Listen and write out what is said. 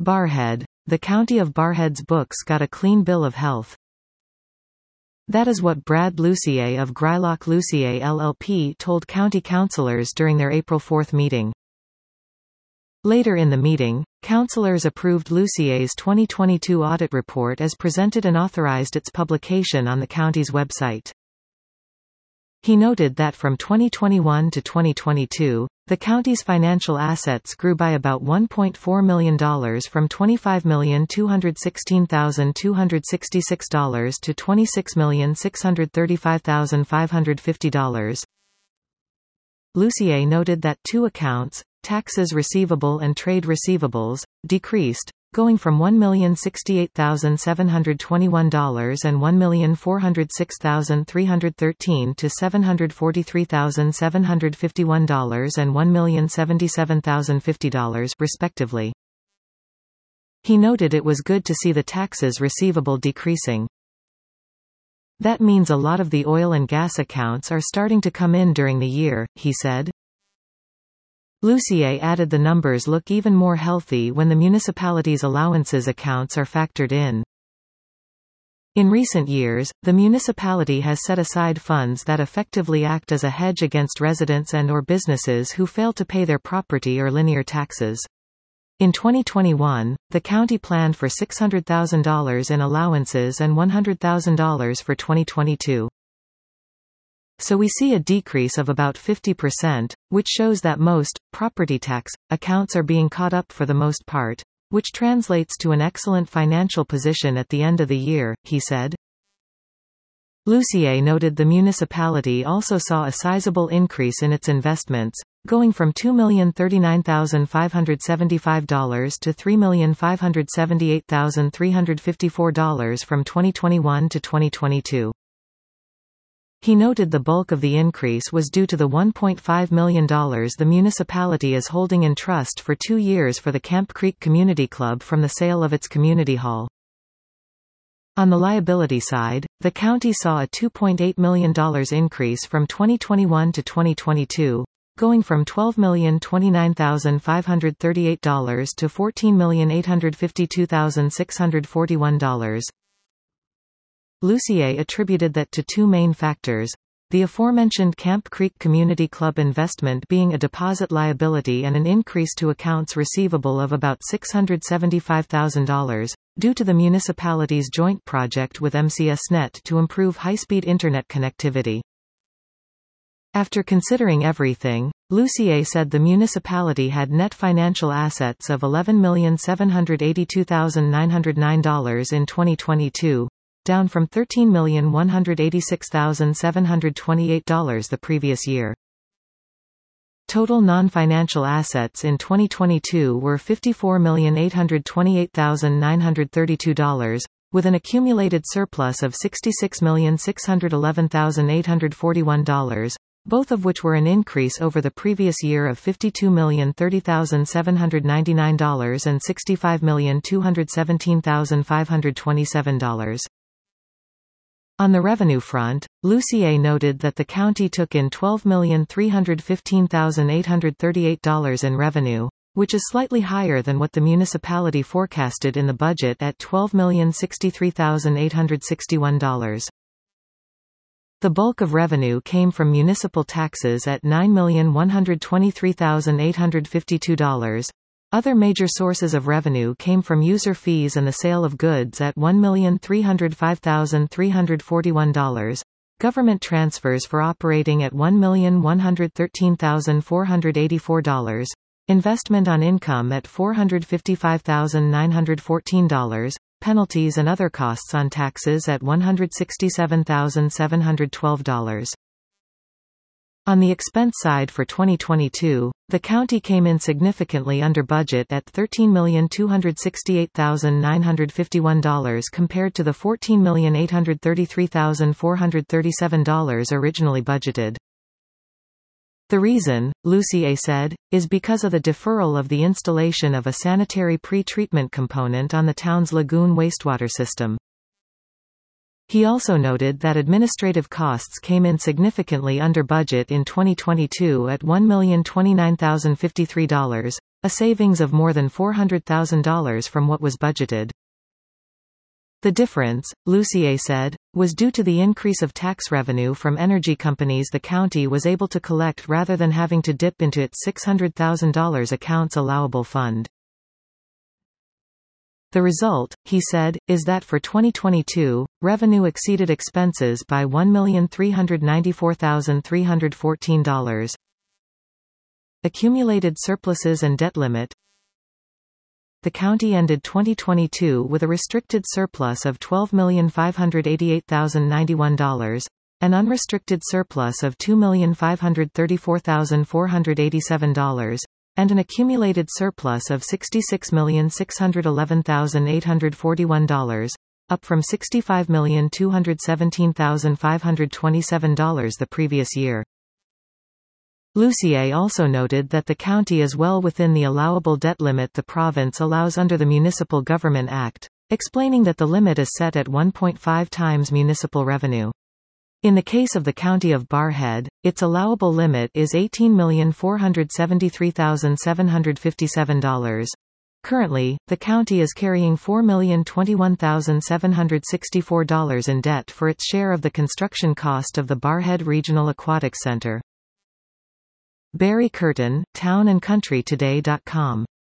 Barrhead. The County of Barrhead's books got a clean bill of health. That is what Brad Lussier of Grylock Lussier LLP told county councillors during their April 4 meeting. Later in the meeting, councillors approved Lussier's 2022 audit report as presented and authorized its publication on the county's website. He noted that from 2021 to 2022, the county's financial assets grew by about $1.4 million from $25,216,266 to $26,635,550. Lussier noted that two accounts, taxes receivable and trade receivables, decreased, going from $1,068,721 and $1,406,313 to $743,751 and $1,077,050, respectively. He noted it was good to see the taxes receivable decreasing. That means a lot of the oil and gas accounts are starting to come in during the year, he said. Lussier added the numbers look even more healthy when the municipality's allowances accounts are factored in. In recent years, the municipality has set aside funds that effectively act as a hedge against residents and/or businesses who fail to pay their property or linear taxes. In 2021, the county planned for $600,000 in allowances and $100,000 for 2022. So we see a decrease of about 50%, which shows that most property tax accounts are being caught up for the most part, which translates to an excellent financial position at the end of the year, he said. Lussier noted the municipality also saw a sizable increase in its investments, going from $2,039,575 to $3,578,354 from 2021 to 2022. He noted the bulk of the increase was due to the $1.5 million the municipality is holding in trust for 2 years for the Camp Creek Community Club from the sale of its community hall. On the liability side, the county saw a $2.8 million increase from 2021 to 2022, going from $12,029,538 to $14,852,641. Lussier attributed that to two main factors: the aforementioned Camp Creek Community Club investment being a deposit liability and an increase to accounts receivable of about $675,000, due to the municipality's joint project with MCSnet to improve high-speed internet connectivity. After considering everything, Lussier said the municipality had net financial assets of $11,782,909 in 2022, down from $13,186,728 the previous year. Total non-financial assets in 2022 were $54,828,932, with an accumulated surplus of $66,611,841, both of which were an increase over the previous year of $52,030,799 and $65,217,527. On the revenue front, Lussier noted that the county took in $12,315,838 in revenue, which is slightly higher than what the municipality forecasted in the budget at $12,063,861. The bulk of revenue came from municipal taxes at $9,123,852. Other major sources of revenue came from user fees and the sale of goods at $1,305,341, government transfers for operating at $1,113,484, investment on income at $455,914, penalties and other costs on taxes at $167,712. On the expense side for 2022, the county came in significantly under budget at $13,268,951 compared to the $14,833,437 originally budgeted. The reason, Lussier said, is because of the deferral of the installation of a sanitary pre-treatment component on the town's lagoon wastewater system. He also noted that administrative costs came in significantly under budget in 2022 at $1,029,053, a savings of more than $400,000 from what was budgeted. The difference, Lussier said, was due to the increase of tax revenue from energy companies the county was able to collect rather than having to dip into its $600,000 accounts allowable fund. The result, he said, is that for 2022, revenue exceeded expenses by $1,394,314. Accumulated surpluses and debt limit. The county ended 2022 with a restricted surplus of $12,588,091, an unrestricted surplus of $2,534,487, and an accumulated surplus of $66,611,841, up from $65,217,527 the previous year. Lussier also noted that the county is well within the allowable debt limit the province allows under the Municipal Government Act, explaining that the limit is set at 1.5 times municipal revenue. In the case of the county of Barrhead, its allowable limit is $18,473,757. Currently, the county is carrying $4,021,764 in debt for its share of the construction cost of the Barrhead Regional Aquatic Centre. Barry Curtin, townandcountrytoday.com